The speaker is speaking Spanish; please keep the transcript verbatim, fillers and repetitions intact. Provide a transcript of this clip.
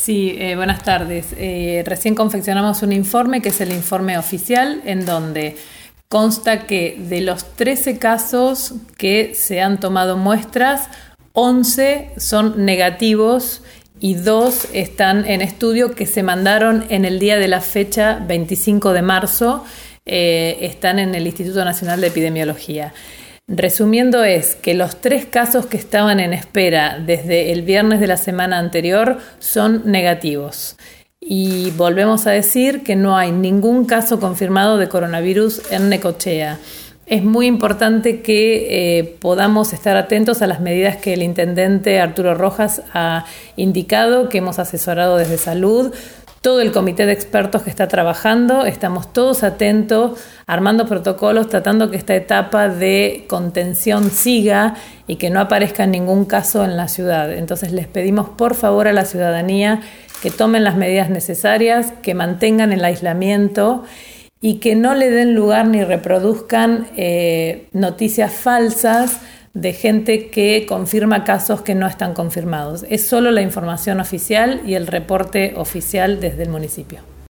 Sí, eh, buenas tardes. Eh, recién confeccionamos un informe que es el informe oficial, en donde consta que de los trece casos que se han tomado muestras, once son negativos y dos están en estudio que se mandaron en el día de la fecha veinticinco de marzo, eh, están en el Instituto Nacional de Epidemiología. Resumiendo, es que los tres casos que estaban en espera desde el viernes de la semana anterior son negativos. Y volvemos a decir que no hay ningún caso confirmado de coronavirus en Necochea. Es muy importante que eh, podamos estar atentos a las medidas que el intendente Arturo Rojas ha indicado, que hemos asesorado desde Salud. Todo el comité de expertos que está trabajando, estamos todos atentos, armando protocolos, tratando que esta etapa de contención siga y que no aparezca ningún caso en la ciudad. Entonces les pedimos por favor a la ciudadanía que tomen las medidas necesarias, que mantengan el aislamiento y que no le den lugar ni reproduzcan eh, noticias falsas de gente que confirma casos que no están confirmados. Es solo la información oficial y el reporte oficial desde el municipio.